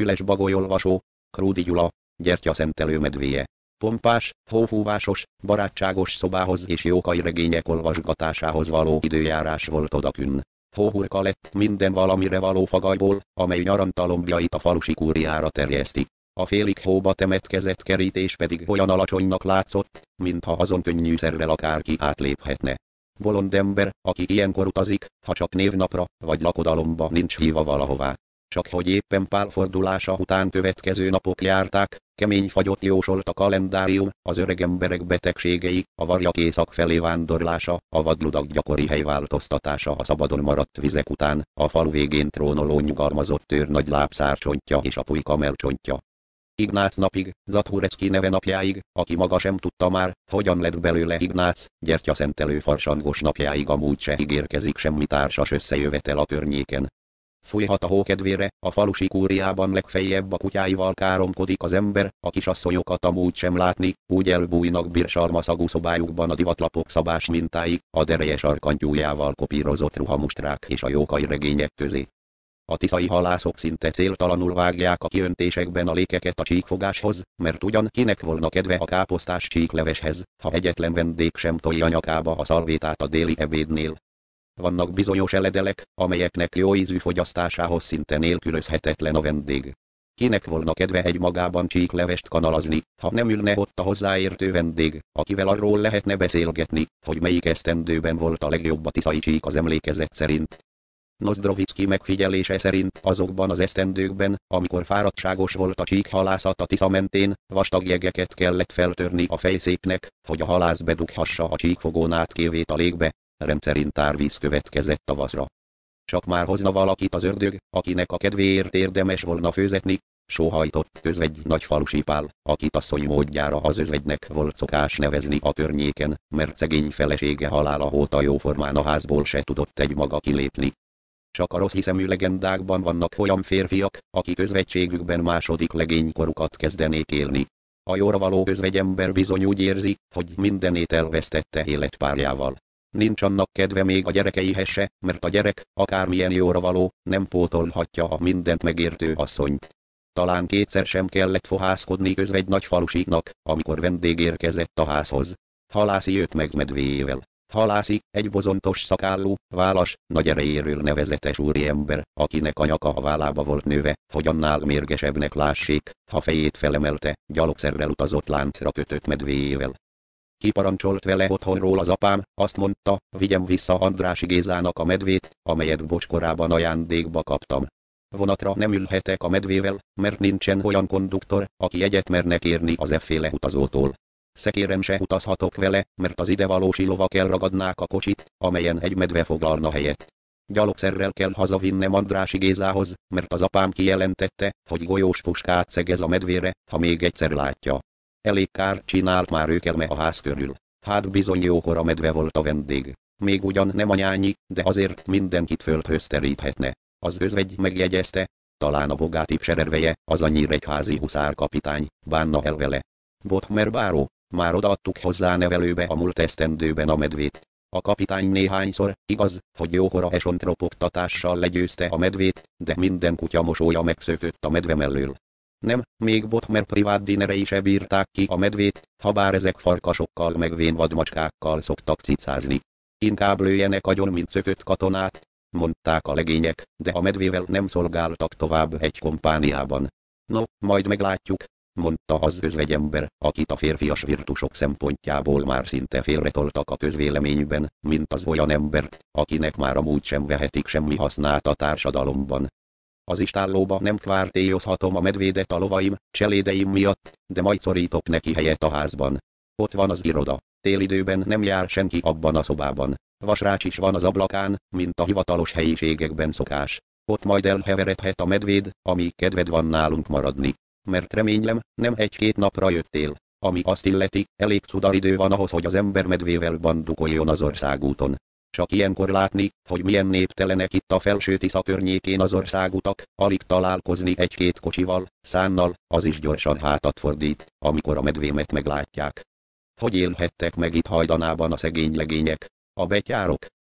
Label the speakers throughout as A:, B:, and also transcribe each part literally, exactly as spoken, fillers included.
A: Füles Bagolyolvasó, Krúdi Gyula, gyertyaszentelő medvéje. Pompás, hófúvásos, barátságos szobához és jókai regények olvasgatásához való időjárás volt odakünn. Hóhurka lett minden valamire való fagajból, amely nyarantalombjait a falusi kúriára terjeszti. A félig hóba temetkezett kerítés pedig olyan alacsonynak látszott, mintha azon könnyűszerrel akárki átléphetne. Bolond ember, aki ilyenkor utazik, ha csak névnapra vagy lakodalomba nincs hívva valahová. Csak hogy éppen Pál fordulása után következő napok járták, kemény fagyot jósolt a kalendárium, az öreg emberek betegségei, a varjak észak felé vándorlása, a vadludak gyakori helyváltoztatása a szabadon maradt vizek után, a falu végén trónoló nyugalmazott tőr nagy lábszárcsontja és a pulyka mellcsontja. Ignác napig, Zathurecki neve napjáig, aki maga sem tudta már, hogyan lett belőle Ignác, gyertyaszentelő farsangos napjáig amúgy se ígérkezik semmi társas összejövetel a környéken. Fújhat a hó kedvére, a falusi kúriában legfeljebb a kutyáival káromkodik az ember, a kisasszonyokat amúgy sem látni, úgy elbújnak birsarmaszagú szobájukban a divatlapok szabás mintái, a dereje sarkantyújával kopírozott ruhamustrák és a jókai regények közé. A tiszai halászok szinte céltalanul vágják a kiöntésekben a lékeket a csíkfogáshoz, mert ugyan kinek volna kedve a káposztás csíkleveshez, ha egyetlen vendég sem tolja nyakába a szalvétát a déli ebédnél. Vannak bizonyos eledelek, amelyeknek jó ízű fogyasztásához szinte nélkülözhetetlen a vendég. Kinek volna kedve egy magában csíklevest kanalazni, ha nem ülne ott a hozzáértő vendég, akivel arról lehetne beszélgetni, hogy melyik esztendőben volt a legjobb a tiszai csík az emlékezet szerint. Nozdrovicki megfigyelése szerint azokban az esztendőkben, amikor fáradtságos volt a csíkhalászat a Tisza mentén, vastag jegeket kellett feltörni a fejszéknek, hogy a halász bedughassa a csíkfogón át kévét a légbe, rendszerint árvíz következett tavaszra. Csak már hozna valakit az ördög, akinek a kedvéért érdemes volna főzetni, sóhajtott özvegy Nagyfalusi Pál, akit asszony módjára az özvegynek volt szokás nevezni a környéken, mert szegény felesége halála óta jóformán a házból se tudott egymaga kilépni. Csak a rossz hiszemű legendákban vannak olyan férfiak, akik özvegységükben második legénykorukat kezdenék élni. A jóra való özvegyember bizony úgy érzi, hogy mindenét elvesztette életpárjával. Nincs annak kedve még a gyerekeihez se, mert a gyerek, akármilyen jóra való, nem pótolhatja a mindent megértő asszonyt. Talán kétszer sem kellett fohászkodni özvegy Nagyfalusiknak, amikor vendég érkezett a házhoz. Halászi jött meg medvéjével. Halászi, egy bozontos szakállú, válas, nagy erejéről nevezetes úriember, akinek a nyaka a vállába volt nőve, hogy annál mérgesebbnek lássék, ha fejét felemelte, gyalogszerrel utazott láncra kötött medvéjével. Kiparancsolt vele otthonról az apám, azt mondta, vigyem vissza Andrássy Gézának a medvét, amelyet bocskorában ajándékba kaptam. Vonatra nem ülhetek a medvével, mert nincsen olyan konduktor, aki jegyet merne kérni az efféle utazótól. Szekéren se utazhatok vele, mert az idevalósi lovak elragadnák a kocsit, amelyen egy medve foglalna helyet. Gyalogszerrel kell hazavinnem Andrássy Gézához, mert az apám kijelentette, hogy golyós puskát szegez a medvére, ha még egyszer látja. Elég kár csinált már őkelme a ház körül. Hát bizony jókora medve volt a vendég. Még ugyan nem anyányi, de azért mindenkit földhöz teríthetne. Az özvegy megjegyezte, talán a Bogáti Psererveje, az a nyíregyházi huszárkapitány, bánna el vele. Botmer báró, már odaadtuk hozzá nevelőbe a múlt esztendőben a medvét. A kapitány néhányszor, igaz, hogy jókora esontropogtatással legyőzte a medvét, de minden kutya mosója megszökött a medve mellől. Nem, még Botmer privát dinerei se bírták ki a medvét, habár ezek farkasokkal meg vén vadmacskákkal szoktak cicázni. Inkább lőjenek agyon, mint szökött katonát, mondták a legények, de a medvével nem szolgáltak tovább egy kompániában. No, majd meglátjuk, mondta az özvegyember, akit a férfias virtusok szempontjából már szinte félretoltak a közvéleményben, mint az olyan embert, akinek már amúgy sem vehetik semmi hasznát a társadalomban. Az istállóba nem kvártélyozhatom a medvédet a lovaim, cselédeim miatt, de majd szorítok neki helyet a házban. Ott van az iroda. Télidőben nem jár senki abban a szobában. Vasrács is van az ablakán, mint a hivatalos helyiségekben szokás. Ott majd elheveredhet a medvéd, amíg kedved van nálunk maradni. Mert reménylem, nem egy-két napra jöttél. Ami azt illeti, elég cudaridő van ahhoz, hogy az ember medvével bandukoljon az országúton. Csak ilyenkor látni, hogy milyen néptelenek itt a Felső-Tisza környékén az országutak, alig találkozni egy-két kocsival, szánnal, az is gyorsan hátat fordít, amikor a medvémet meglátják. Hogy élhettek meg itt hajdanában a szegény legények? A betyárok?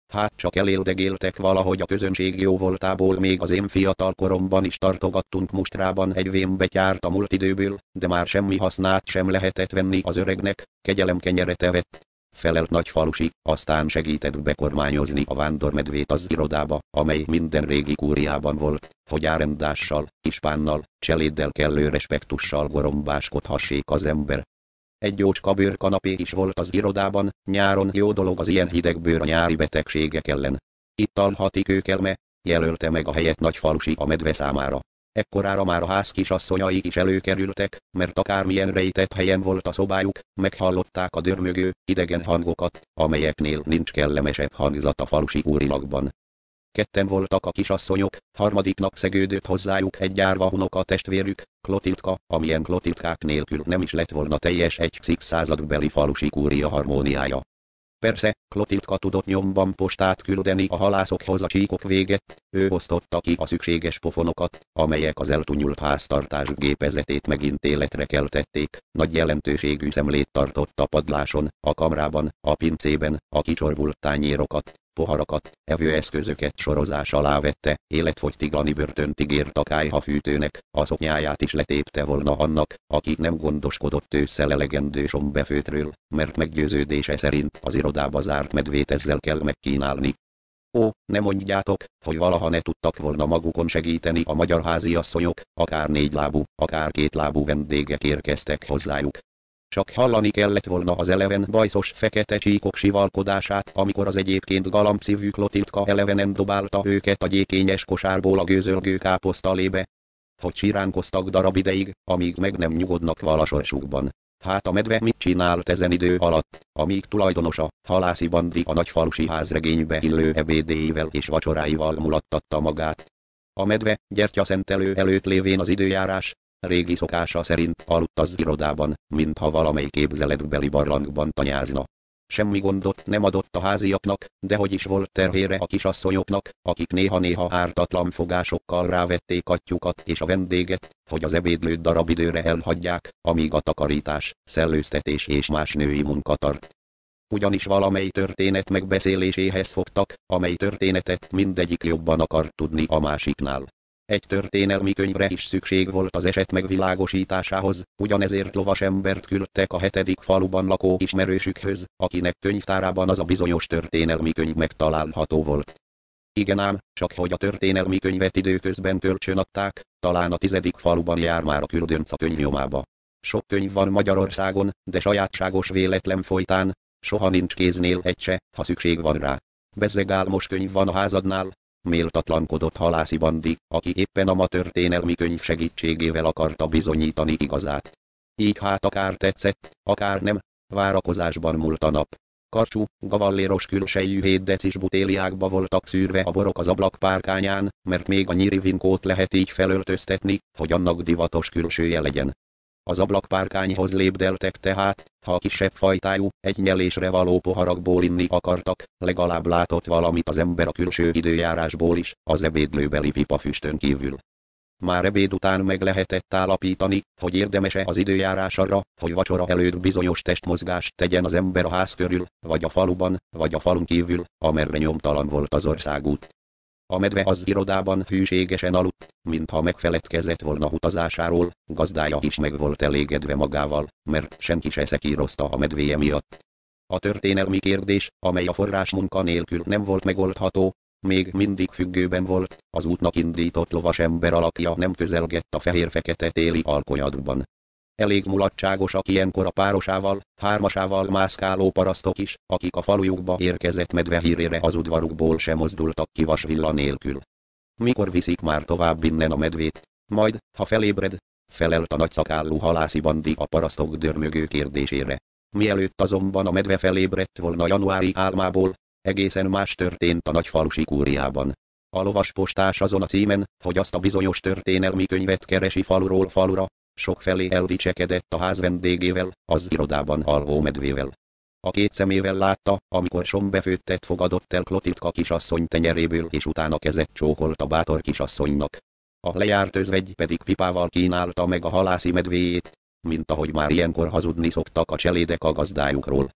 A: Hát csak eléldegéltek valahogy a közönség jó voltából, még az én fiatal koromban is tartogattunk mustrában egy vénbetyárt a múlt időből, de már semmi hasznát sem lehetett venni az öregnek, kegyelem kenyeret evett. Felelt Nagyfalusi, aztán segített bekormányozni a vándormedvét az irodába, amely minden régi kúriában volt, hogy árendással, ispánnal, cseléddel kellő respektussal gorombáskodhassék az ember. Egy jócska bőrkanapé is volt az irodában, nyáron jó dolog az ilyen hideg bőr a nyári betegségek ellen. Itt alhati kőkelme, jelölte meg a helyet Nagyfalusi a medve számára. Ekkorára már a ház kisasszonyai is előkerültek, mert akármilyen rejtett helyen volt a szobájuk, meghallották a dörmögő, idegen hangokat, amelyeknél nincs kellemesebb hangzat a falusi úrilagban. Ketten voltak a kisasszonyok, harmadiknak szegődött hozzájuk egy árva unoka testvérük, Klotildka, amilyen Klotildkák nélkül nem is lett volna teljes egy századbeli falusi kúria harmóniája. Persze, Klotildka tudott nyomban postát küldeni a halászokhoz a csíkok véget, ő osztotta ki a szükséges pofonokat, amelyek az eltunyult háztartás gépezetét megint életre keltették, nagy jelentőségű szemlét tartott a padláson, a kamrában, a pincében, a kicsorvult tányérokat, poharakat, evőeszközöket sorozás alá vette, életfogytiglani börtönt ígért a kályhafűtőnek, a szoknyáját is letépte volna annak, aki nem gondoskodott ősszel elegendő sombefőtről, mert meggyőződése szerint az irodába zárt medvét ezzel kell megkínálni. Ó, ne mondjátok, hogy valaha ne tudtak volna magukon segíteni a magyar háziasszonyok, akár négylábú, akár kétlábú vendégek érkeztek hozzájuk. Csak hallani kellett volna az eleven bajszos fekete csíkok sivalkodását, amikor az egyébként galambszívű Klotildka elevenen dobálta őket a gyékényes kosárból a gőzölgő káposztalébe. Hogy siránkoztak darab ideig, amíg meg nem nyugodnak vala sorsukban. Hát a medve mit csinált ezen idő alatt, amíg tulajdonosa, Halászi Bandi a nagyfalusi házregénybe illő ebédéivel és vacsoráival mulattatta magát. A medve, gyertyaszentelő előtt lévén az időjárás, régi szokása szerint aludt az irodában, mintha valamely képzeletbeli barlangban tanyázna. Semmi gondot nem adott a háziaknak, de hogy is volt terhére a kisasszonyoknak, akik néha-néha ártatlan fogásokkal rávették atyukat és a vendéget, hogy az ebédlőt darab időre elhagyják, amíg a takarítás, szellőztetés és más női munka tart. Ugyanis valamely történet megbeszéléséhez fogtak, amely történetet mindegyik jobban akart tudni a másiknál. Egy történelmi könyvre is szükség volt az eset megvilágosításához, ugyanezért lovas embert küldtek a hetedik faluban lakó ismerősükhöz, akinek könyvtárában az a bizonyos történelmi könyv megtalálható volt. Igen ám, csak hogy a történelmi könyvet időközben kölcsön adták, talán a tizedik faluban jár már a küldönc a könyvnyomába. Sok könyv van Magyarországon, de sajátságos véletlen folytán, soha nincs kéznél egy se, ha szükség van rá. Bezzeg álmos könyv van a házadnál, méltatlankodott Halászi Bandi, aki éppen a ma történelmi könyv segítségével akarta bizonyítani igazát. Így hát akár tetszett, akár nem, várakozásban múlt a nap. Karcsú, gavalléros külsejű hét decis butéliákba voltak szűrve a borok az ablakpárkányán, mert még a nyíri vinkót lehet így felöltöztetni, hogy annak divatos külsője legyen. Az ablakpárkányhoz lépdeltek tehát, ha a kisebb fajtájú, egy nyelésre való poharakból inni akartak, legalább látott valamit az ember a külső időjárásból is, az ebédlőbeli pipafüstön kívül. Már ebéd után meg lehetett állapítani, hogy érdemes-e az időjárás arra, hogy vacsora előtt bizonyos testmozgást tegyen az ember a ház körül, vagy a faluban, vagy a falun kívül, amerre nyomtalan volt az országút. A medve az irodában hűségesen aludt, mintha megfeledkezett volna utazásáról, gazdája is meg volt elégedve magával, mert senki se szekírozta a medvéje miatt. A történelmi kérdés, amely a forrásmunka nélkül nem volt megoldható, még mindig függőben volt, az útnak indított lovas ember alakja nem közelgett a fehér-fekete téli alkonyatban. Elég mulatságosak ilyenkor a párosával, hármasával mászkáló parasztok is, akik a falujukba érkezett medve hírére az udvarukból sem mozdultak ki vasvilla nélkül. Mikor viszik már tovább innen a medvét? Majd, ha felébred, felelt a nagyszakállú Halászi Bandi a parasztok dörmögő kérdésére. Mielőtt azonban a medve felébredt volna januári álmából, egészen más történt a nagyfalusi kúriában. A lovas postás azon a címen, hogy azt a bizonyos történelmi könyvet keresi faluról falura, sokfelé eldicsekedett a ház vendégével, az irodában alvó medvével. A két szemével látta, amikor sombefőttet fogadott el Klotildka kisasszony tenyeréből, és utána kezet csókolt a bátor kisasszonynak. A lejárt özvegy pedig pipával kínálta meg a halászi medvéjét, mint ahogy már ilyenkor hazudni szoktak a cselédek a gazdájukról.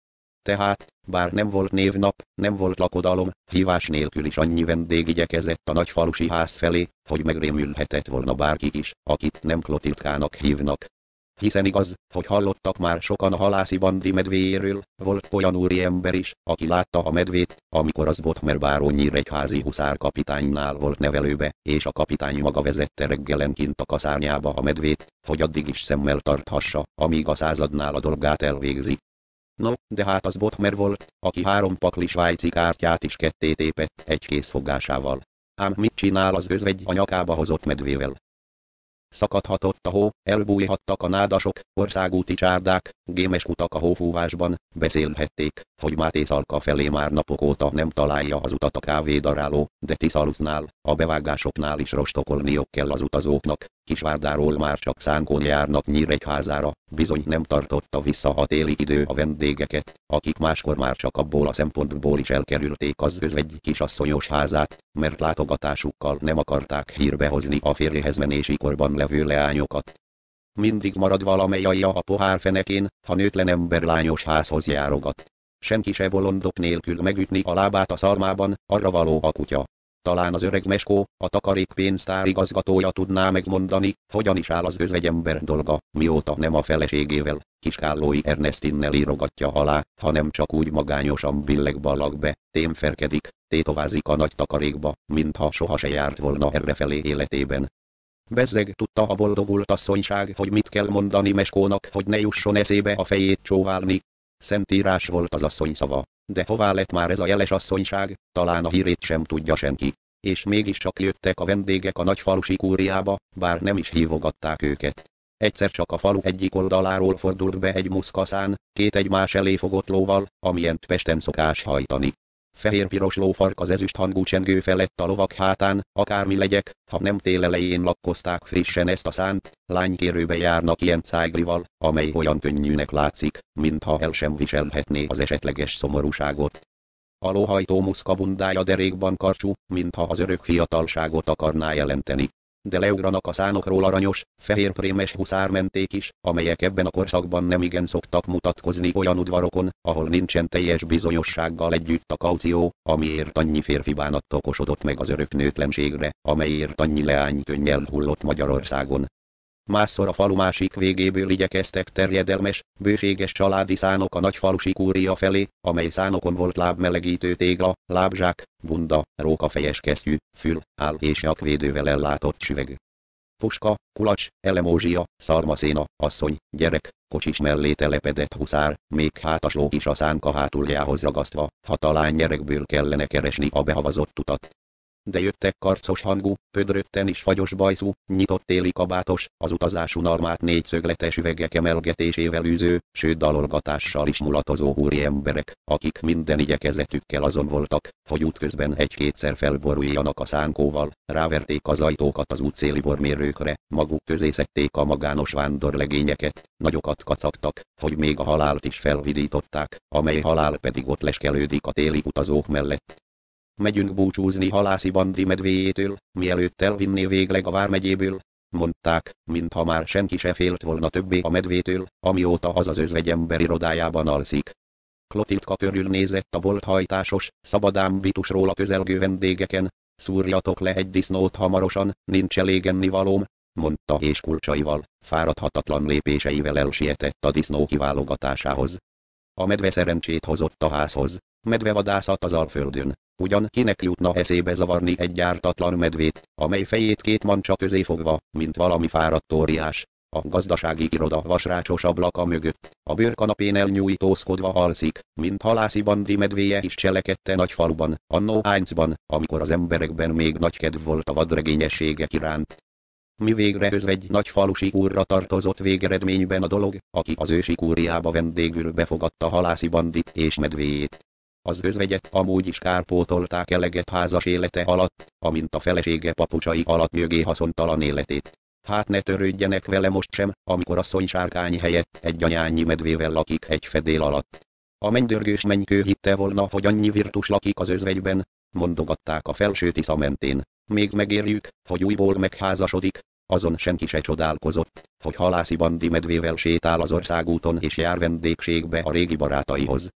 A: Tehát, bár nem volt névnap, nem volt lakodalom, hívás nélkül is annyi vendég igyekezett a nagyfalusi ház felé, hogy megrémülhetett volna bárki is, akit nem Klotildkának hívnak. Hiszen igaz, hogy hallottak már sokan a halászi bandi medvéjéről, volt olyan úriember is, aki látta a medvét, amikor az Bodmer báron nyíregyházi huszárkapitánynál volt nevelőbe, és a kapitány maga vezette reggelenként a kaszárnyába a medvét, hogy addig is szemmel tarthassa, amíg a századnál a dolgát elvégzi. No, de hát az Bodmer volt, aki három pakli svájci kártyát is ketté tépett egy kézfogásával. Ám mit csinál az özvegy a nyakába hozott medvével? Szakadhatott a hó, elbújhattak a nádasok, országúti csárdák, gémes utak a hófúvásban, beszélhették, hogy Máté Szalka felé már napok óta nem találja az utat a kávédaráló, de Tiszalusznál, a bevágásoknál is rostokolniok kell az utazóknak, Kisvárdáról már csak szánkon járnak Nyíregyházára, bizony nem tartotta vissza a téli idő a vendégeket, akik máskor már csak abból a szempontból is elkerülték az özvegy kisasszonyos házát, mert látogatásukkal nem akarták hírbe hozni a férjehez menési korban levő leányokat. Mindig marad valamely alja a pohár fenekén, ha nőtlen ember lányos házhoz járogat. Senki se bolondok nélkül megütni a lábát a szalmában, arra való a kutya. Talán az öreg Meskó, a takarékpénztár igazgatója tudná megmondani, hogyan is áll az özvegyember dolga, mióta nem a feleségével, Kiskállói Ernestinnel írogatja alá, hanem csak úgy magányosan billeg-ballag be, témferkedik, tétovázik a nagy takarékba, mintha soha se járt volna errefelé életében. Bezzeg tudta a boldogult asszonyság, hogy mit kell mondani Meskónak, hogy ne jusson eszébe a fejét csóválni. Szentírás volt az asszony szava, de hová lett már ez a jeles asszonyság, talán a hírét sem tudja senki. És mégiscsak jöttek a vendégek a nagyfalusi kúriába, bár nem is hívogatták őket. Egyszer csak a falu egyik oldaláról fordult be egy muszkaszán, két egymás elé fogott lóval, amilyent Pesten szokás hajtani. Fehér-piros lófark az ezüst hangú csengő felett a lovak hátán, akármi legyek, ha nem tél elején lakkozták frissen ezt a szánt, lánykérőbe járnak ilyen cájglival, amely olyan könnyűnek látszik, mintha el sem viselhetné az esetleges szomorúságot. A lóhajtó muszka bundája derékban karcsú, mintha az örök fiatalságot akarná jelenteni. De leugranak a szánokról aranyos, fehérprémes huszármenték is, amelyek ebben a korszakban nem igen szoktak mutatkozni olyan udvarokon, ahol nincsen teljes bizonyossággal együtt a kaució, amiért annyi férfi bánat okosodott meg az örök nőtlenségre, amelyért annyi leány könnyel hullott Magyarországon. Másszor a falu másik végéből igyekeztek terjedelmes, bőséges családi szánok a nagyfalusi kúria felé, amely szánokon volt lábmelegítő tégla, lábzsák, bunda, rókafejes kesztyű, fül, áll és nyakvédővel ellátott süveg. Puska, kulacs, elemózsia, szalmaszéna, asszony, gyerek, kocsis mellé telepedett huszár, még hátasló is a szánka hátuljához ragasztva, ha talán gyerekből kellene keresni a behavazott utat. De jöttek karcos hangú, pödrötten is fagyos bajszú, nyitott téli kabátos, az utazás unalmát négyszögletes üvegek emelgetésével űző, sőt dalolgatással is mulatozó úriemberek, akik minden igyekezetükkel azon voltak, hogy útközben egy-kétszer felboruljanak a szánkóval, ráverték az ajtókat az útszéli bormérőkre, maguk közé szedték a magános vándorlegényeket, nagyokat kacagtak, hogy még a halált is felvidították, amely halál pedig ott leskelődik a téli utazók mellett. Megyünk búcsúzni halászi bandi medvéjétől, mielőtt elvinné végleg a vármegyéből, mondták, mintha már senki se félt volna többé a medvétől, amióta az az özvegyember irodájában alszik. Klotildka körülnézett a bolthajtásos, szabadámbitusról a közelgő vendégeken, szúrjatok le egy disznót hamarosan, nincs elég ennivalóm, mondta és kulcsaival, fáradhatatlan lépéseivel elsietett a disznó kiválogatásához. A medve szerencsét hozott a házhoz, medvevadászat az Alföldön. Ugyan kinek jutna eszébe zavarni egy gyártatlan medvét, amely fejét két mancsa közé fogva, mint valami fáradt óriás, a gazdasági iroda vasrácsos ablaka mögött, a bőrkanapén elnyújtózkodva alszik, mint halászi bandi medvéje is cselekedte nagy faluban, annó Heinzban, amikor az emberekben még nagy kedv volt a vadregényességek iránt. Mi végre özvegy nagy falusi úrra tartozott végeredményben a dolog, aki az ősi kúriába vendégül befogadta halászi bandit és medvéjét. Az özvegyet amúgy is kárpótolták eleget házas élete alatt, amint a felesége papucsai alatt mögé haszontalan életét. Hát ne törődjenek vele most sem, amikor asszony sárkány helyett egy anyányi medvével lakik egy fedél alatt. A mennydörgős mennykő hitte volna, hogy annyi virtus lakik az özvegyben, mondogatták a felső Tisza mentén. Még megérjük, hogy újból megházasodik, azon senki se csodálkozott, hogy halászi bandi medvével sétál az országúton és jár vendégségbe a régi barátaihoz.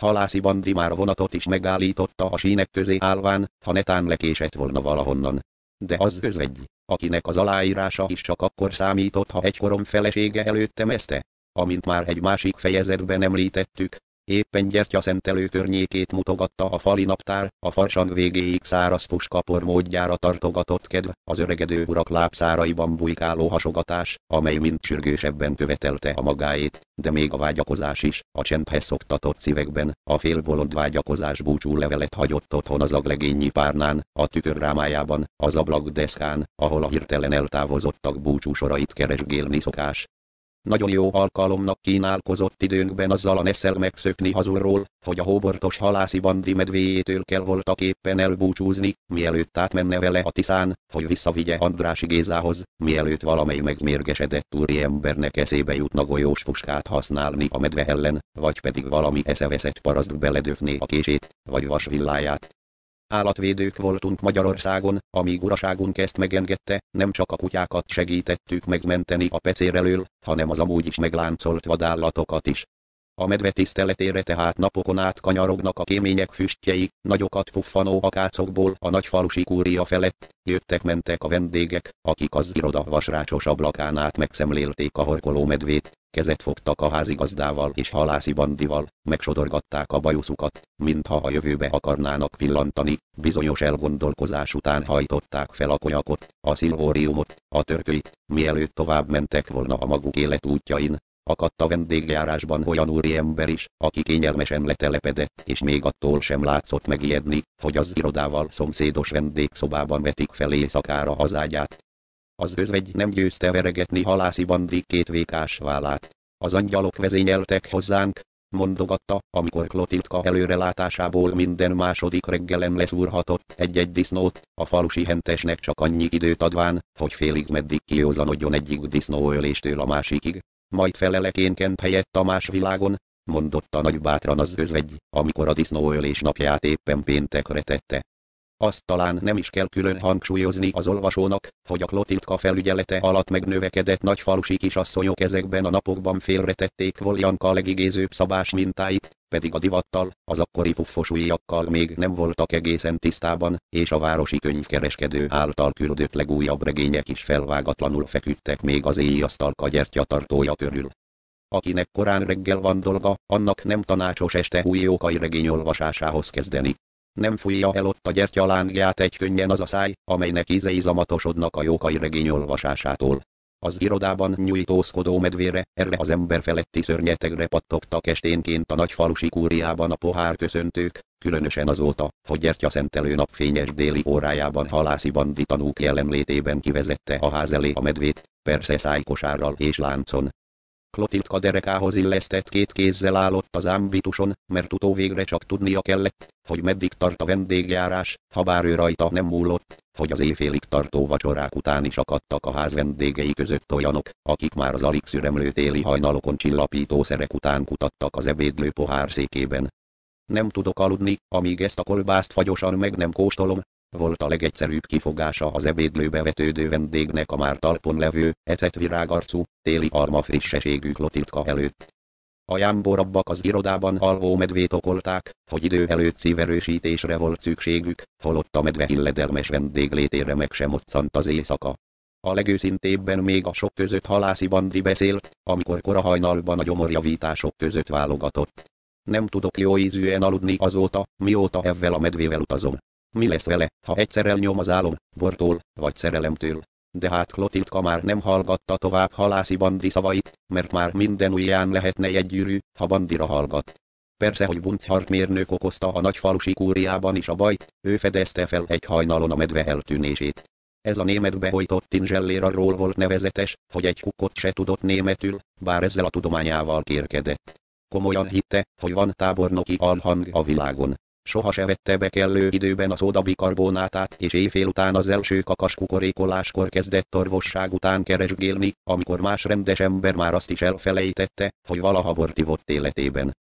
A: Halászi Bandi már vonatot is megállította a sínek közé állván, ha netán lekésett volna valahonnan. De az özvegy, akinek az aláírása is csak akkor számított, ha egykorom felesége előtte mezte. Amint már egy másik fejezetben említettük, éppen gyertyaszentelő környékét mutogatta a fali naptár, a farsang végéig száraz puskapor módjára tartogatott kedv, az öregedő urak lábszáraiban bujkáló hasogatás, amely mind sürgősebben követelte a magáét, de még a vágyakozás is, a csendhez szoktatott szívekben, a félbolond vágyakozás búcsú levelet hagyott otthon az aglegényi párnán, a tükörrámájában, az ablakdeszkán, ahol a hirtelen eltávozottak búcsú sorait keresgélni szokás. Nagyon jó alkalomnak kínálkozott időnkben azzal a nesszel megszökni hazulról, hogy a hóbortos Halászi Bandi medvéjétől kell voltak éppen elbúcsúzni, mielőtt átmenne vele a Tiszán, hogy visszavigye Andrássy Gézához, mielőtt valamely megmérgesedett úriembernek eszébe jutna golyós puskát használni a medve ellen, vagy pedig valami eszeveszett paraszt beledöfné a kését, vagy vasvilláját. Állatvédők voltunk Magyarországon, amíg uraságunk ezt megengedte, nem csak a kutyákat segítettük megmenteni a pecér elől, hanem az amúgy is megláncolt vadállatokat is. A medve tiszteletére tehát napokon át kanyarognak a kémények füstjei, nagyokat puffanó akácokból a nagyfalusi kúria felett, jöttek-mentek a vendégek, akik az iroda vasrácsos ablakán át megszemlélték a horkoló medvét, kezet fogtak a házigazdával és Halászi Bandival, megsodorgatták a bajuszukat, mintha a jövőbe akarnának pillantani, bizonyos elgondolkozás után hajtották fel a konyakot, a szilvóriumot, a törkölyt, mielőtt tovább mentek volna a maguk életútjain. Akadt a vendégjárásban olyan úriember is, aki kényelmesen letelepedett, és még attól sem látszott megijedni, hogy az irodával szomszédos vendégszobában vetik fel éjszakára az ágyát. Az özvegy nem győzte veregetni Halászi Bandi két vékás vállát. Az angyalok vezényeltek hozzánk, mondogatta, amikor Klotildka előrelátásából minden második reggelen leszúrhatott egy-egy disznót, a falusi hentesnek csak annyi időt adván, hogy félig meddig kiózanodjon egyik disznóöléstől a másikig. Majd felelek én Kent helyett a más világon, mondotta nagybátran az özvegy, amikor a disznóölés napját éppen péntekre tette. Azt talán nem is kell külön hangsúlyozni az olvasónak, hogy a Klotildka felügyelete alatt megnövekedett nagyfalusi kisasszonyok ezekben a napokban félretették Voljanka legigézőbb szabás mintáit, pedig a divattal, az akkori puffos ujjakkal még nem voltak egészen tisztában, és a városi könyvkereskedő által küldött legújabb regények is felvágatlanul feküdtek még az éjjasztalka gyertyatartója körül. Akinek korán reggel van dolga, annak nem tanácsos este új jókai regény olvasásához kezdeni. Nem fújja el ott a gyertyalángját egy könnyen az a száj, amelynek ízei zamatosodnak a jókai regény olvasásától. Az irodában nyújtózkodó medvére, erre az ember feletti szörnyetegre pattogtak esténként a nagyfalusi kúriában a pohár köszöntők, különösen azóta, hogy gyertyaszentelő napfényes déli órájában Halászi Bandi tanúk jelenlétében kivezette a ház elé a medvét, persze szájkosárral és láncon. Klotildka derekához illesztett két kézzel állott az ámbituson, mert utóvégre csak tudnia kellett, hogy meddig tart a vendégjárás, habár ő rajta nem múlott, hogy az éjfélig tartó vacsorák után is akadtak a ház vendégei között olyanok, akik már az alig szüremlő téli hajnalokon csillapító szerek után kutattak az ebédlő pohárszékében. Nem tudok aludni, amíg ezt a kolbászt fagyosan meg nem kóstolom, volt a legegyszerűbb kifogása az ebédlőbe vetődő vendégnek a már talpon levő, ecetvirágarcú, téli alma frissességű Klotildka előtt. A jámborabbak az irodában alvó medvét okolták, hogy idő előtt szíverősítésre volt szükségük, holott a medve illedelmes vendég létére meg sem moccant az éjszaka. A legőszintébben még a sok között Halászi Bandi beszélt, amikor korahajnalban a gyomorjavítások között válogatott. Nem tudok jó ízűen aludni azóta, mióta ezzel a medvével utazom. Mi lesz vele, ha egyszer elnyom az álom, bortól, vagy szerelemtől? De hát Klotildka már nem hallgatta tovább Halászi Bandi szavait, mert már minden ujján lehetne egy gyűrű, ha Bandira hallgat. Persze, hogy Bunchart mérnök okozta a nagyfalusi kúriában is a bajt, ő fedezte fel egy hajnalon a medve eltűnését. Ez a németbe hojtott Tinzsellér arról volt nevezetes, hogy egy kukkot se tudott németül, bár ezzel a tudományával kérkedett. Komolyan hitte, hogy van tábornoki alhang a világon. Soha se vette be kellő időben a szódabikarbonátát, és éjfél után az első kakas kukorékoláskor kezdett orvosság után keresgélni, amikor más rendes ember már azt is elfelejtette, hogy valaha bort ivott életében.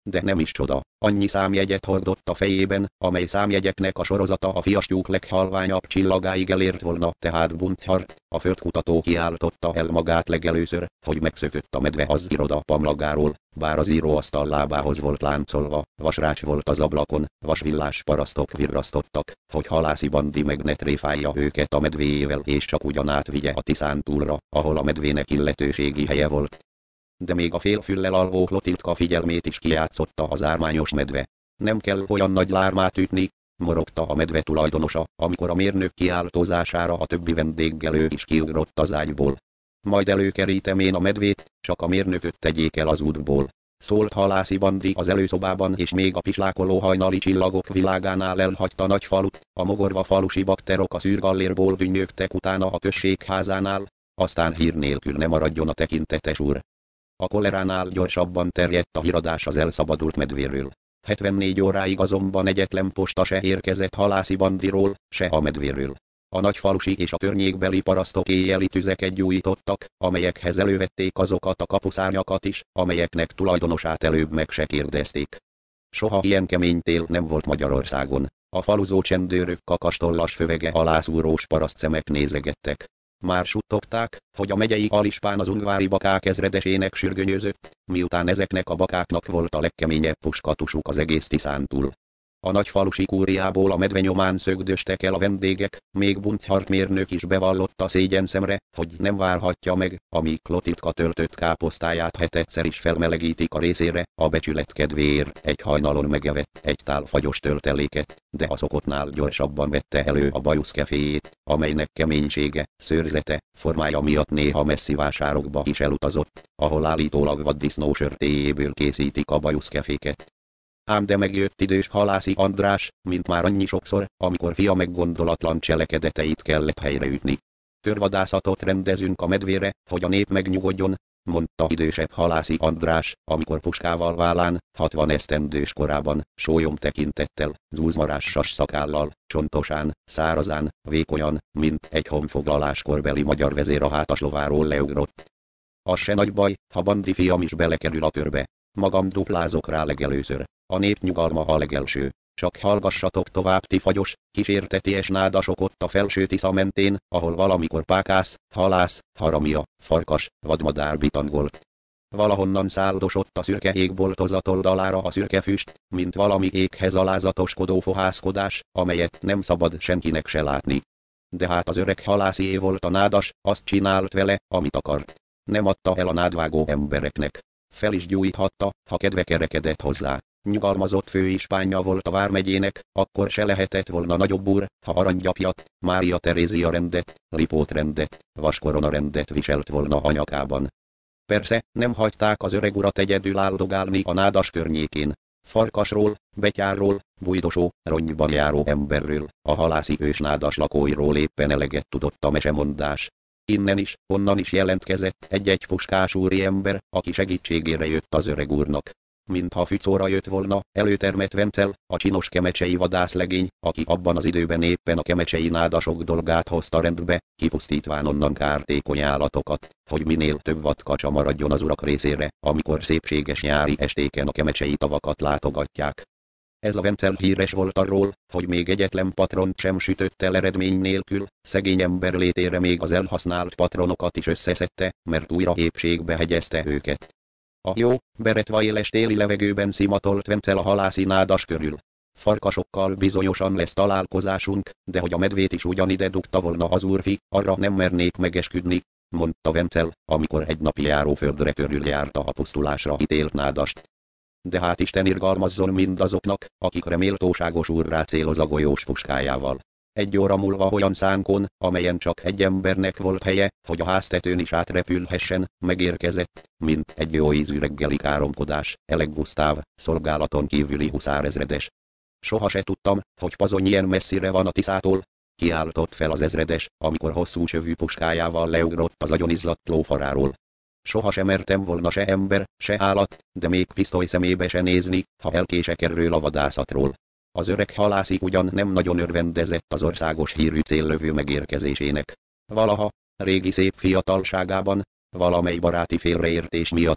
A: De nem is csoda, annyi számjegyet hordott a fejében, amely számjegyeknek a sorozata a fiastyúk leghalványabb csillagáig elért volna, tehát Bunchart, a földkutató kiáltotta el magát legelőször, hogy megszökött a medve az iroda pamlagáról, bár az íróasztal lábához volt láncolva, vasrács volt az ablakon, vasvillás parasztok virrasztottak, hogy Halászi Bandi meg ne tréfálja őket a medvéjével és csak ugyan átvigye a Tiszántúlra, ahol a medvének illetőségi helye volt. De még a félfüllel alvó Klotildka figyelmét is kijátszotta az ármányos medve. Nem kell olyan nagy lármát ütni, morogta a medve tulajdonosa, amikor a mérnök kiáltózására a többi vendéggelő is kiugrott az ágyból. Majd előkerítem én a medvét, csak a mérnököt tegyék el az útból. Szólt Halászi Bandi az előszobában, és még a pislákoló hajnali csillagok világánál elhagyta nagy falut, a mogorva falusi bakterok a szűrgallérból dünnyögtek utána a községházánál, aztán hír nélkül ne maradjon a tekintetes úr. A koleránál gyorsabban terjedt a híradás az elszabadult medvéről. hetvennégy óráig azonban egyetlen posta se érkezett Halászi Bandiról, se a medvéről. A nagyfalusi és a környékbeli parasztok éjjeli tüzeket gyújtottak, amelyekhez elővették azokat a kapuszárnyakat is, amelyeknek tulajdonosát előbb meg se kérdezték. Soha ilyen kemény tél nem volt Magyarországon. A faluzó csendőrök kakastollas fövege alá szúrós parasztszemek nézegettek. Már suttogták, hogy a megyei alispán az ungvári bakák ezredesének sürgönyözött, miután ezeknek a bakáknak volt a legkeményebb puskatusuk az egész Tiszántúl. A nagyfalusi kúriából a medve nyomán szögdöstek el a vendégek, még Bunchart mérnök is bevallotta szégyenszemre, hogy nem várhatja meg, amíg Klotildka töltött káposztáját hetedszer is felmelegítik a részére, a becsület kedvéért egy hajnalon megevett egy tál fagyos tölteléket, de a szokottnál gyorsabban vette elő a bajuszkeféjét, amelynek keménysége, szőrzete, formája miatt néha messzi vásárokba is elutazott, ahol állítólag vaddisznó sörtéjéből készítik a bajuszkeféket. Ám de megjött idős Halászi András, mint már annyi sokszor, amikor fia meggondolatlan cselekedeteit kellett helyreütni. Körvadászatot rendezünk a medvére, hogy a nép megnyugodjon, mondta idősebb Halászi András, amikor puskával vállán, hatvan esztendős korában, sólyom tekintettel, zúzmarássas szakállal, csontosán, szárazán, vékonyan, mint egy honfoglaláskorbeli magyar vezér a hátas lováról leugrott. Az se nagy baj, ha Bandi fiam is belekerül a körbe. Magam duplázok rá legelőször. A nép nyugalma a legelső. Csak hallgassatok tovább ti fagyos, kísérteties nádasok ott a felső Tisza mentén, ahol valamikor pákász, halász, haramia, farkas, vadmadár bitangolt. Valahonnan száldosott a szürke égboltozat oldalára a szürke füst, mint valami éghez alázatoskodó fohászkodás, amelyet nem szabad senkinek se látni. De hát az öreg halászié volt a nádas, azt csinált vele, amit akart. Nem adta el a nádvágó embereknek. Fel is gyújthatta, ha kedve kerekedett hozzá. Nyugalmazott főispánja volt a vármegyének, akkor se lehetett volna nagyobb úr, ha aranygyapjat, Mária Terézia rendet, Lipót rendet, Vaskorona rendet viselt volna a nyakában. Persze, nem hagyták az öreg urat egyedül áldogálni a nádas környékén. Farkasról, betyárról, bujdosó, rongyban járó emberről, a halászi ősnádas lakóiról éppen eleget tudott a mesemondás. Innen is, onnan is jelentkezett egy-egy puskás úriember, aki segítségére jött az öreg úrnak. Mintha fücóra jött volna, előtermett Vencel, a csinos kemecsei vadászlegény, aki abban az időben éppen a kemecsei nádasok dolgát hozta rendbe, kipusztítván onnan kártékony állatokat, hogy minél több vadkacsa maradjon az urak részére, amikor szépséges nyári estéken a kemecsei tavakat látogatják. Ez a Vencel híres volt arról, hogy még egyetlen patront sem sütött el eredmény nélkül, szegény ember létére még az elhasznált patronokat is összeszedte, mert újra épségbe hegyezte őket. A jó, beretva éles téli levegőben szimatolt Vencel a halászi nádas körül. Farkasokkal bizonyosan lesz találkozásunk, de hogy a medvét is ugyanide dugta volna az úrfi, arra nem mernék megesküdni, mondta Vencel, amikor egy napi járóföldre körül járta a pusztulásra ítélt nádast. De hát Isten irgalmazzon mindazoknak, akikre méltóságos úr rácéloz a golyós puskájával. Egy óra múlva olyan szánkon, amelyen csak egy embernek volt helye, hogy a háztetőn is átrepülhessen, megérkezett, mint egy jó ízű reggeli káromkodás, Elek Gusztáv, szolgálaton kívüli huszárezredes. Soha se tudtam, hogy Pazony ilyen messzire van a Tiszától, kiáltott fel az ezredes, amikor hosszú csövű puskájával leugrott az agyonizzadt lófaráról. Soha sem mertem volna se ember, se állat, de még pisztoly szemébe se nézni, ha elkések erről a vadászatról. Az öreg halászi ugyan nem nagyon örvendezett az országos hírű céllövő megérkezésének. Valaha, régi szép fiatalságában, valamely baráti félreértés miatt,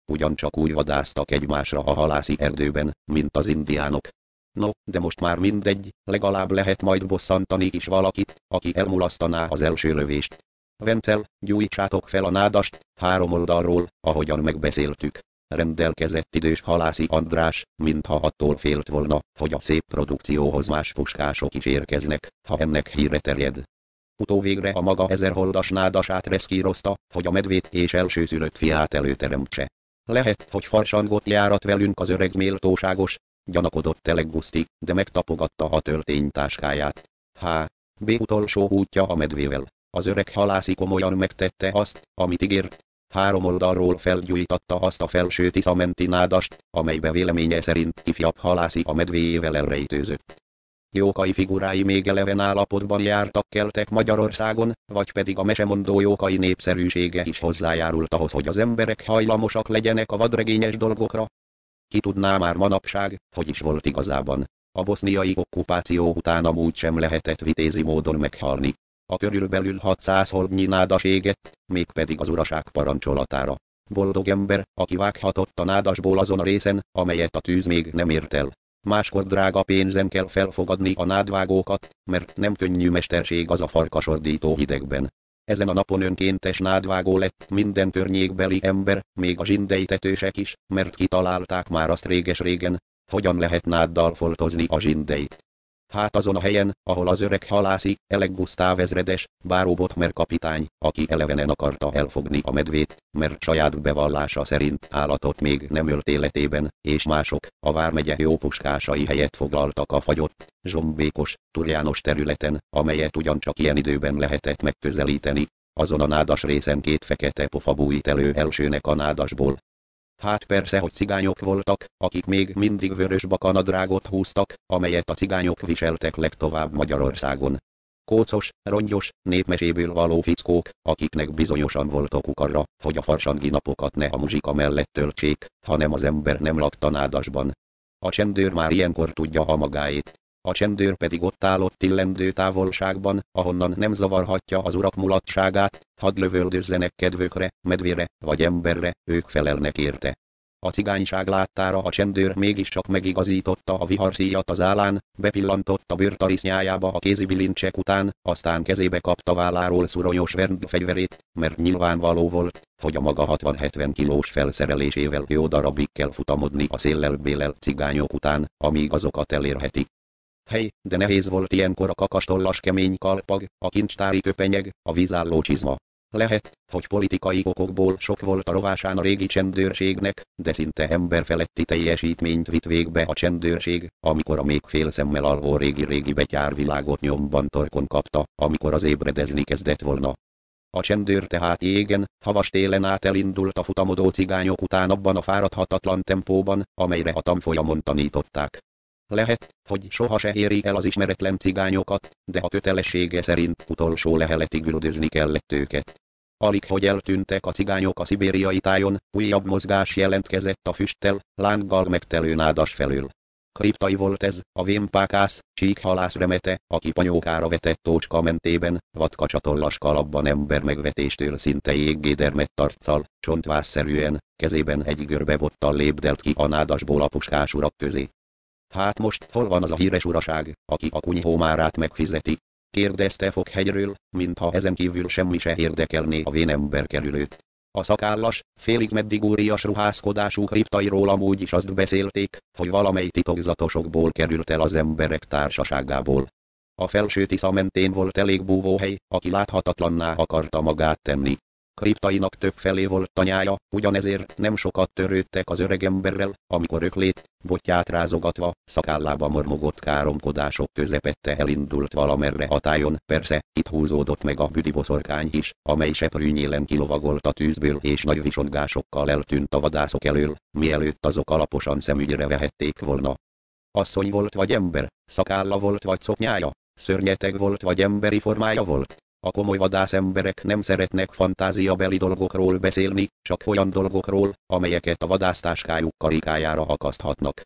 A: ugyancsak úgy vadásztak egymásra a halászi erdőben, mint az indiánok. No, de most már mindegy, legalább lehet majd bosszantani is valakit, aki elmulasztaná az első lövést. Vencel, gyújtsátok fel a nádast, három oldalról, ahogyan megbeszéltük. Rendelkezett idős halászi András, mintha attól félt volna, hogy a szép produkcióhoz más puskások is érkeznek, ha ennek híre terjed. Utóvégre a maga ezerholdas nádasát reszkírozta, hogy a medvét és elsőszülött fiát előteremtse. Lehet, hogy farsangot járat velünk az öreg méltóságos, gyanakodott Teleguszti, de megtapogatta a tölténytáskáját. H. B. utolsó útja a medvével. Az öreg halászi komolyan megtette azt, amit ígért. Három oldalról felgyújtatta azt a felső Tisza-menti nádast, amelybe véleménye szerint ifjabb halászi a medvéjével elrejtőzött. Jókai figurái még eleven állapotban jártak keltek Magyarországon, vagy pedig a mesemondó jókai népszerűsége is hozzájárult ahhoz, hogy az emberek hajlamosak legyenek a vadregényes dolgokra. Ki tudná már manapság, hogy is volt igazában. A boszniai okkupáció után amúgy sem lehetett vitézi módon meghalni. A körülbelül hatszáz holdnyi nádas égett, mégpedig az uraság parancsolatára. Boldog ember, aki vághatott a nádasból azon a részen, amelyet a tűz még nem ért el. Máskor drága pénzen kell felfogadni a nádvágókat, mert nem könnyű mesterség az a farkasordító hidegben. Ezen a napon önkéntes nádvágó lett minden környékbeli ember, még a zsindei tetősek is, mert kitalálták már azt réges-régen, hogyan lehet náddal foltozni a zsindeit. Hát azon a helyen, ahol az öreg halászi, Elek Gusztáv ezredes, báró Botmer kapitány, aki elevenen akarta elfogni a medvét, mert saját bevallása szerint állatot még nem ölt életében, és mások, a vármegye jó puskásai helyet foglaltak a fagyott, zsombékos, turjános területen, amelyet ugyancsak ilyen időben lehetett megközelíteni. Azon a nádas részen két fekete pofa bújt elő elsőnek a nádasból. Hát persze, hogy cigányok voltak, akik még mindig vörös bakanadrágot húztak, amelyet a cigányok viseltek legtovább Magyarországon. Kócos, rongyos, népmeséből való fickók, akiknek bizonyosan volt okuk arra, hogy a farsangi napokat ne a muzsika mellett töltsék, hanem az ember nem lakta nádasban. A csendőr már ilyenkor tudja a magáét. A csendőr pedig ott állott illendő távolságban, ahonnan nem zavarhatja az urak mulatságát, hadd lövöldözzenek kedvökre, medvére vagy emberre, ők felelnek érte. A cigányság láttára a csendőr mégiscsak megigazította a viharszíjat az állán, bepillantott a bőrtarisznyájába a kézibilincsek után, aztán kezébe kapta válláról szuronyos Vernd fegyverét, mert nyilvánvaló volt, hogy a maga hatvan-hetven kilós felszerelésével jó darabig kell futamodni a széllel bélel cigányok után, amíg azokat elérheti. Hely, de nehéz volt ilyenkor a kakastollas kemény kalpag, a kincstári köpenyeg, a vízálló csizma. Lehet, hogy politikai okokból sok volt a rovásán a régi csendőrségnek, de szinte emberfeletti teljesítményt vitt végbe a csendőrség, amikor a még fél szemmel alvó régi-régi betyárvilágot nyomban torkon kapta, amikor az ébredezni kezdett volna. A csendőr tehát jégen, havas télen át elindult a futamodó cigányok után abban a fáradhatatlan tempóban, amelyre a tanfolyamon tanították. Lehet, hogy soha se éri el az ismeretlen cigányokat, de a kötelessége szerint utolsó leheletig üldözni kellett őket. Alig hogy eltűntek a cigányok a szibériai tájon, újabb mozgás jelentkezett a füsttel, lánggal megtelő nádas felől. Kriptai volt ez, a vémpákász, csíkhalász remete, aki panyókára vetett tócska mentében, vadkacsatollas kalapban ember megvetéstől szinte jéggédermett arccal, csontvászszerűen, kezében egy görbebottal lépdelt ki a nádasból a puskás urak közé. Hát most hol van az a híres uraság, aki a kunyhómárát megfizeti? Kérdezte Fokhegyről, mintha ezen kívül semmi se érdekelné a vénember kerülőt. A szakállas, félig meddigúrias ruházkodású kriptairól amúgy is azt beszélték, hogy valamely titokzatosokból került el az emberek társaságából. A felső Tisza mentén volt elég búvóhely, aki láthatatlanná akarta magát tenni. Kriptainak többfelé volt tanyája, ugyanezért nem sokat törődtek az öregemberrel, amikor öklét, botját rázogatva, szakállába mormogott káromkodások közepette elindult valamerre a tájon. Persze, itt húzódott meg a büdiboszorkány is, amely seprűnyélen kilovagolt a tűzből és nagy visongásokkal eltűnt a vadászok elől, mielőtt azok alaposan szemügyre vehették volna. Asszony volt vagy ember, szakálla volt vagy szoknyája, szörnyeteg volt vagy emberi formája volt. A komoly vadász emberek nem szeretnek fantáziabeli dolgokról beszélni, csak olyan dolgokról, amelyeket a vadásztáskájuk karikájára akaszthatnak.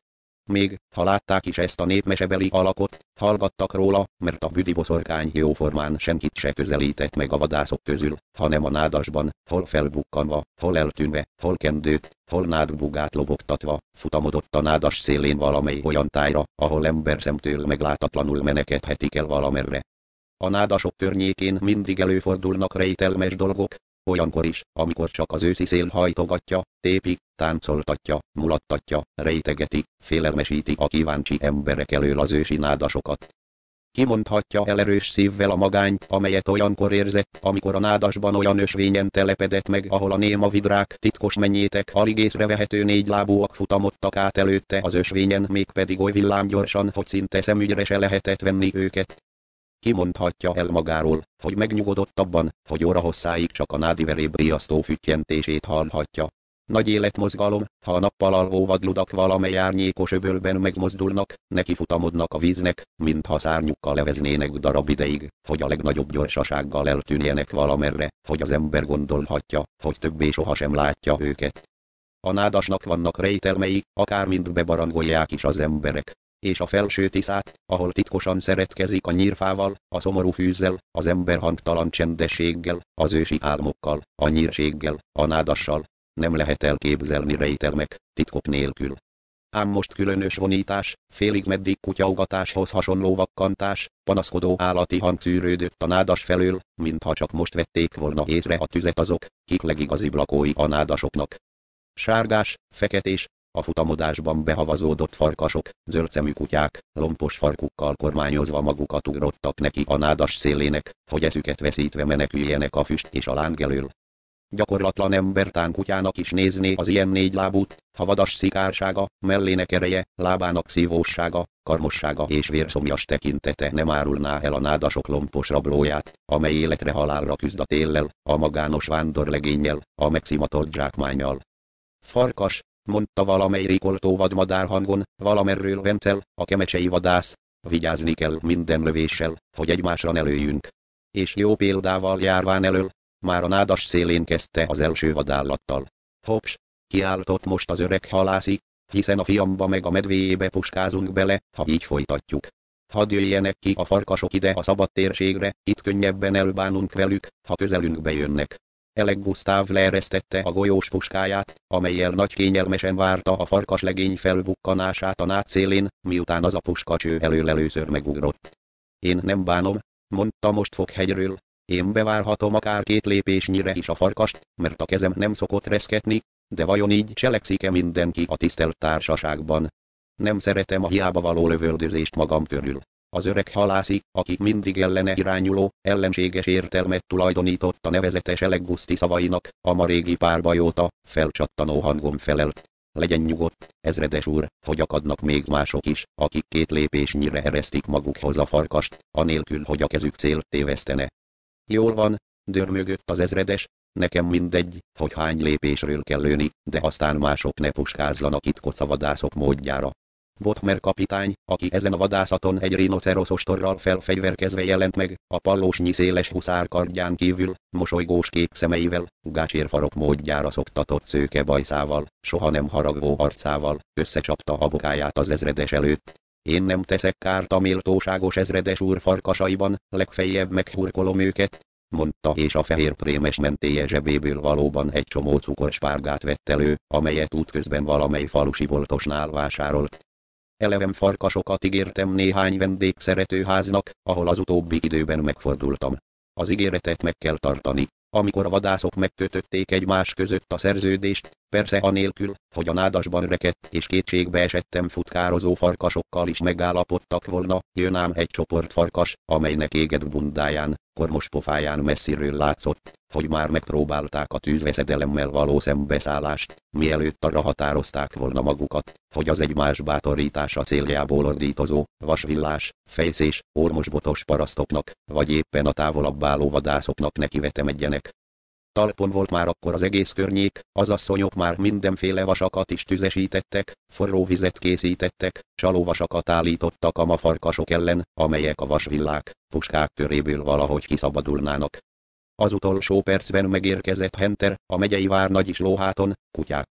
A: Még, ha látták is ezt a népmesebeli alakot, hallgattak róla, mert a büdi boszorkány jóformán senkit se közelített meg a vadászok közül, hanem a nádasban, hol felbukkanva, hol eltűnve, hol kendőt, hol nádbugát lobogtatva, futamodott a nádas szélén valamely olyan tájra, ahol emberszemtől meglátatlanul menekedhetik el valamerre. A nádasok környékén mindig előfordulnak rejtelmes dolgok, olyankor is, amikor csak az őszi szél hajtogatja, tépi, táncoltatja, mulattatja, rejtegeti, félelmesíti a kíváncsi emberek elől az ősi nádasokat. Ki mondhatja el erős szívvel a magányt, amelyet olyankor érzett, amikor a nádasban olyan ösvényen telepedett meg, ahol a néma vidrák titkos mennyétek alig észrevehető négylábúak futamodtak át előtte az ösvényen, mégpedig oly villámgyorsan, hogy szinte szemügyre se lehetett venni őket. Ki mondhatja el magáról, hogy megnyugodott abban, hogy órahosszáig csak a nádiveréb riasztó füttyentését hallhatja. Nagy életmozgalom, ha a nappal alvó vadludak valamely árnyékos öbölben megmozdulnak, neki futamodnak a víznek, mintha szárnyukkal leveznének darab ideig, hogy a legnagyobb gyorsasággal eltűnjenek valamerre, hogy az ember gondolhatja, hogy többé sohasem látja őket. A nádasnak vannak rejtelmei, akármint bebarangolják is az emberek. És a felső Tiszát, ahol titkosan szeretkezik a nyírfával, a szomorú fűzzel, az ember hangtalan csendességgel, az ősi álmokkal, a nyírséggel, a nádassal, nem lehet elképzelni rejtelmek, titkok nélkül. Ám most különös vonítás, félig meddig kutyaugatáshoz hasonló vakkantás, panaszkodó állati hang szűrődött a nádas felől, mintha csak most vették volna észre a tüzet azok, kik legigazibb lakói a nádasoknak. Sárgás, feketés, a futamodásban behavazódott farkasok, zöldszemű kutyák, lompos farkukkal kormányozva magukat ugrottak neki a nádas szélének, hogy eszüket veszítve meneküljenek a füst és a láng elől. Gyakorlatlan embertán kutyának is nézné az ilyen négylábút, ha vadas szikársága, mellének ereje, lábának szívóssága, karmossága és vérszomjas tekintete nem árulná el a nádasok lompos rablóját, amely életre halálra küzd a téllel, a magános vándorlegénnyel, a megszimatolt zsákmánnyal. Farkas, mondta valamely rikoltó vadmadár hangon, valamerről Vencel, a kemecsei vadász, vigyázni kell minden lövéssel, hogy egymásra ne lőjünk. És jó példával járván elől, már a nádas szélén kezdte az első vadállattal. Hops, kiáltott most az öreg halászi, hiszen a fiamba meg a medvéjébe puskázunk bele, ha így folytatjuk. Hadd jöjjenek ki a farkasok ide a szabad térségre, itt könnyebben elbánunk velük, ha közelünkbe jönnek. Elek Gusztáv leeresztette a golyós puskáját, amellyel nagy kényelmesen várta a farkaslegény felbukkanását a nád szélén, miután az a puskacső elől először megugrott. Én nem bánom, mondta most Fokhegyről, én bevárhatom akár két lépésnyire is a farkast, mert a kezem nem szokott reszketni, de vajon így cselekszik-e mindenki a tisztelt társaságban? Nem szeretem a hiába való lövöldözést magam körül. Az öreg halászi, aki mindig ellene irányuló, ellenséges értelmet tulajdonított a nevezetes Elek Guszti szavainak, a ma régi párbajóta, felcsattanó hangon felelt. Legyen nyugodt, ezredes úr, hogy akadnak még mások is, akik két lépésnyire eresztik magukhoz a farkast, anélkül, hogy a kezük célt tévesztene. Jól van, dörmögött az ezredes, nekem mindegy, hogy hány lépésről kell lőni, de aztán mások ne puskázzanak itt kocavadászok módjára. Bodmer kapitány, aki ezen a vadászaton egy rinocerosz ostorral felfegyverkezve jelent meg, a pallósnyi széles huszárkardján kívül, mosolygós kék szemeivel, gácsérfarok módjára szoktatott szőke bajszával, soha nem haragvó arcával, összecsapta a bokáját az ezredes előtt. Én nem teszek kárt a méltóságos ezredes úr farkasaiban, legfeljebb meghurkolom őket, mondta, és a fehér prémes mentéje zsebéből valóban egy csomó cukorspárgát vett elő, amelyet útközben valamely falusi boltosnál vásárolt. Elevem farkasokat ígértem néhány vendégszeretőháznak, ahol az utóbbi időben megfordultam. Az ígéretet meg kell tartani. Amikor a vadászok megkötötték egymás között a szerződést, persze anélkül, hogy a nádasban rekedt és kétségbe esettem futkározó farkasokkal is megállapodtak volna, jön ám egy csoport farkas, amelynek égett bundáján, kormos pofáján messziről látszott, hogy már megpróbálták a tűzveszedelemmel való szembeszállást, mielőtt arra határozták volna magukat, hogy az egymás bátorítása céljából ordítozó, vasvillás, fejszés, ormosbotos parasztoknak, vagy éppen a távolabb álló vadászoknak nekivetemedjenek. Talpon volt már akkor az egész környék, az asszonyok már mindenféle vasakat is tüzesítettek, forró vizet készítettek, csalóvasakat állítottak a mafarkasok ellen, amelyek a vasvillák, puskák köréből valahogy kiszabadulnának. Az utolsó percben megérkezett Henter, a megyei várnagy is lóháton, kutyákkal.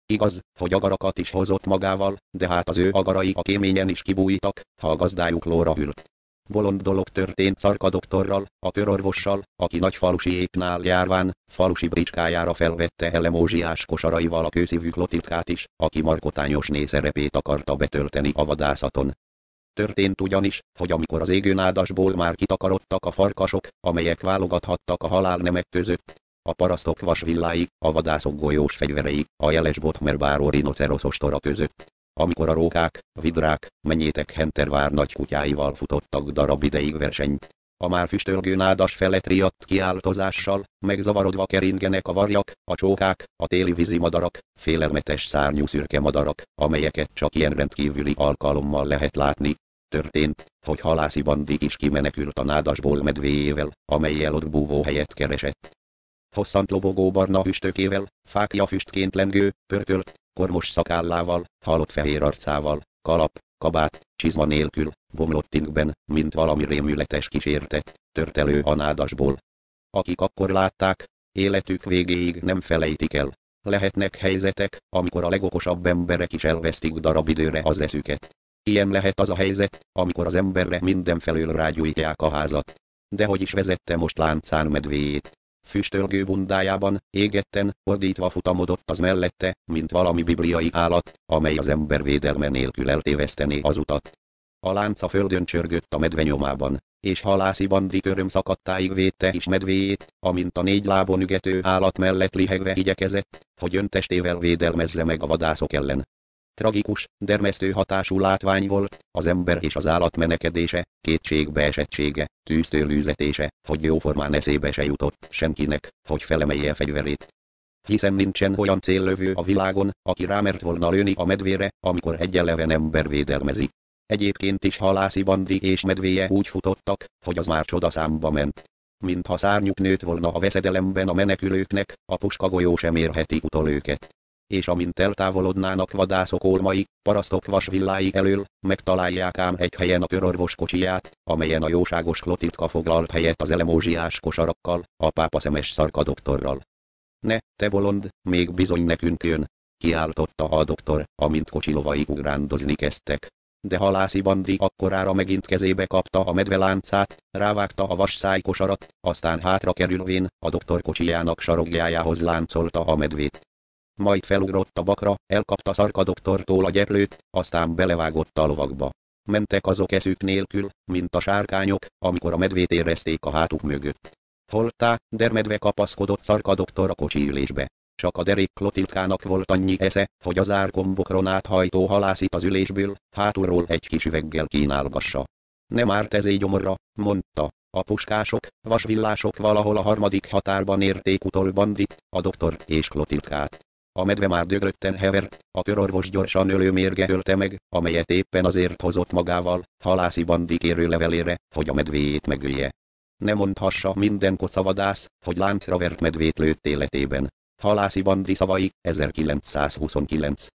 A: Igaz, hogy agarakat is hozott magával, de hát az ő agarai a kéményen is kibújtak, ha a gazdájuk lóra hűlt. Bolond dolog történt Czarka doktorral, a körorvossal, aki nagyfalusiéknál járván, falusi bricskájára felvette elemózsiás kosaraival a kőszívű Klotiltkát is, aki markotányosné szerepét akarta betölteni a vadászaton. Történt ugyanis, hogy amikor az égőnádasból már kitakarodtak a farkasok, amelyek válogathattak a halálnemek között, a parasztok vasvillái, a vadászok golyós fegyverei, a jeles botmerbáró rinocerosz ostora között, amikor a rókák, vidrák, mennyétek Hentervár nagy kutyáival futottak darab ideig versenyt. A már füstölgő nádas felett riadt kiáltozással, megzavarodva keringenek a varjak, a csókák, a téli vízimadarak, félelmetes szárnyú szürke madarak, amelyeket csak ilyen rendkívüli alkalommal lehet látni. Történt, hogy halászi Bandi is kimenekült a nádasból medvéjével, amellyel ott búvó helyet keresett. Hosszant lobogó barna füstökével, fákja füstként lengő, pörkölt, kormos szakállával, halott fehér arcával, kalap, kabát, csizma nélkül, bomlott inkben, mint valami rémületes kísértet, tört elő a nádasból. Akik akkor látták, életük végéig nem felejtik el. Lehetnek helyzetek, amikor a legokosabb emberek is elvesztik darab időre az eszüket. Ilyen lehet az a helyzet, amikor az emberre mindenfelől rágyújtják a házat. De hogy is vezette most láncán medvéjét? Füstölgő bundájában, égetten, ordítva futamodott az mellette, mint valami bibliai állat, amely az ember védelme nélkül eltévesztené az utat. A lánc a földön csörgött a medve nyomában, és halászi Bandi köröm szakadtáig védte is medvéjét, amint a négy lábon ügető állat mellett lihegve igyekezett, hogy öntestével védelmezze meg a vadászok ellen. Tragikus, dermesztő hatású látvány volt, az ember és az állat menekedése, kétségbeesettsége, tűztől hogy jóformán eszébe se jutott senkinek, hogy felemelje fegyverét. Hiszen nincsen olyan céllövő a világon, aki rámert volna lőni a medvére, amikor egy eleven ember védelmezi. Egyébként is halászi Bandi és medvéje úgy futottak, hogy az már csodaszámba ment. Mintha szárnyuk nőtt volna a veszedelemben a menekülőknek, a puskagolyó sem érheti utol őket. És amint eltávolodnának vadászok olmai, parasztok vasvillái elől, megtalálják ám egy helyen a körorvos kocsiját, amelyen a jóságos Klotiltka foglalt helyet az elemózsiás kosarakkal, a pápaszemes Czarka doktorral. Ne, te bolond, még bizony nekünk jön, kiáltotta a doktor, amint kocsilovai ugrándozni kezdtek. De halászi Bandi akkorára megint kezébe kapta a medve láncát, rávágta a vasszáj kosarat, aztán hátra kerülvén a doktor kocsijának sarokjájához láncolta a medvét. Majd felugrott a bakra, elkapta Czarka doktortól a gyeplőt, aztán belevágott a lovakba. Mentek azok eszük nélkül, mint a sárkányok, amikor a medvét érezték a hátuk mögött. Holttá, dermedve kapaszkodott Czarka doktor a kocsiülésbe. Csak a derék Klotildkának volt annyi esze, hogy az árkombokron áthajtó halászit az ülésből, hátulról egy kis üveggel kínálgassa. Nem árt ez gyomorra, mondta. A puskások, vasvillások valahol a harmadik határban érték utol Bandit, a doktor és Klotildkát. A medve már döglötten hevert, a körorvos gyorsan ölőmérge ölte meg, amelyet éppen azért hozott magával, halászi Bandi kérőlevelére, hogy a medvéjét megölje. Ne mondhassa minden kocavadász, hogy láncra vert medvét lőtt életében. Halászi Bandi szavai, ezerkilencszázhuszonkilenc.